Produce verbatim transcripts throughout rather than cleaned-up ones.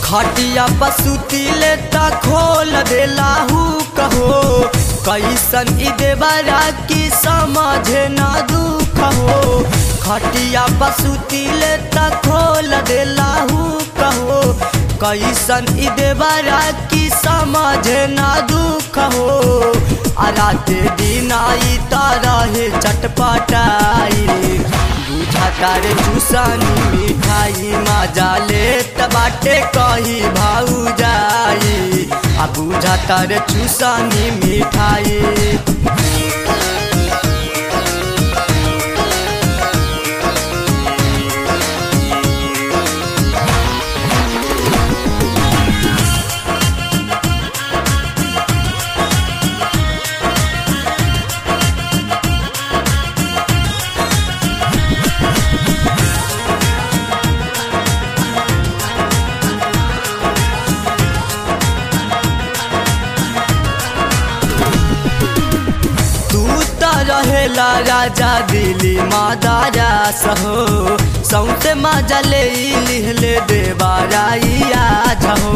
खटिया पसुती ले ता खोल देलाहू कहो कैसन ई देवरा की समझे ना दुख हो। खटिया पसुती ले ता खोल देलाहू कहो कैसन ई देवरा की समझे ना दुख हो। आ राते दिन आई तारा है चटपटाई बुझाता रे चूसनी मिठाई मजा लेत बाटे कही भाऊ जाई आ बुझाता रे चूसनी मिठाई। रहेला राजा दिली मादारा सहो सौते मजा ले लिहले देवाराइया जहो।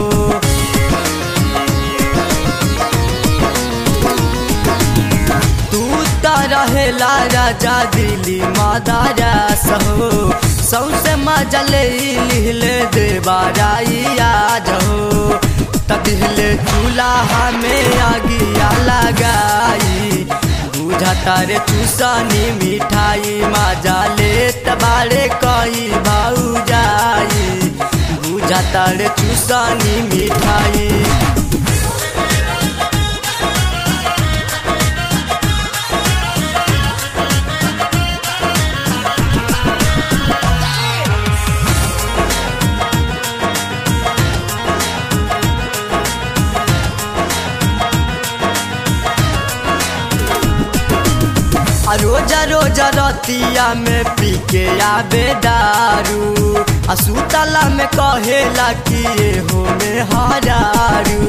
तू ता रहेला राजा दिली मादारा सहो सौते मजा ले लिहले देवाराइया जहो। तदिहले चूल्हा में आगिया लगाई बुझाता रे चूसनी मिठाई मजा लेत बारे कही भाऊ जाई बुझाता रे चूसनी मिठाई। रोजा रोजा रतिया में पी के आबे दारू आ सुतला में कहेला कि हो में हरारू।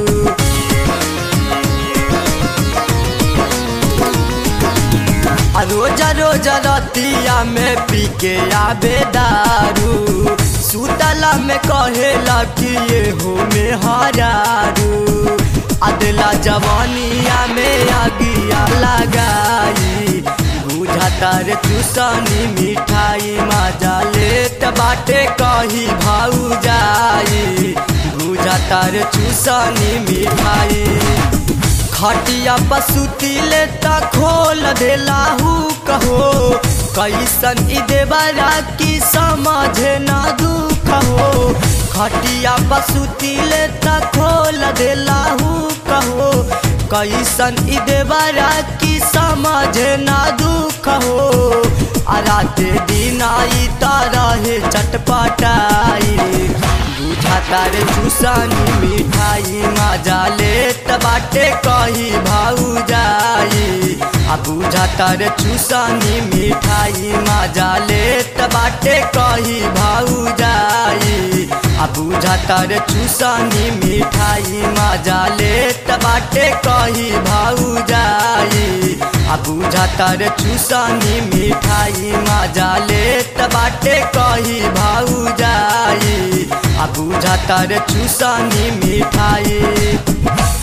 आ रोजा रोजा रतिया में पी के आबे दारू सुतला में कहेला कि हो में हरारू। अदला जवानिया में आगिया लगाई बुझाता रे चूसनी मिठाई मजा लेत बाटे कही भाऊ जाई बुझाता रे चूसनी मिठाई। खटिया पसुती ले ता खोल देलाहू कहो कैसन ई देवरा की समझे ना दुख हो। खटिया पसुती ले ता खोल देलाहू कहो कैसन ई देवरा की समझे ना दुख हो। आ राते दिन आई तारा है चटपटाई बुझाता रे चूसनी मिठाई मजा लेत बाटे कही भाऊ जाई आ बुझाता रे चूसनी मिठाई मजा लेत बाटे कही भाऊ जाई आ बुझाता रे चूसनी मिठाई मजा लेत बाटे कही भाऊ जाई आ बुझाता रे चूसनी मिठाई मजा लेत बाटे कही भाऊ जाई आ बुझाता रे चूसनी मिठाई।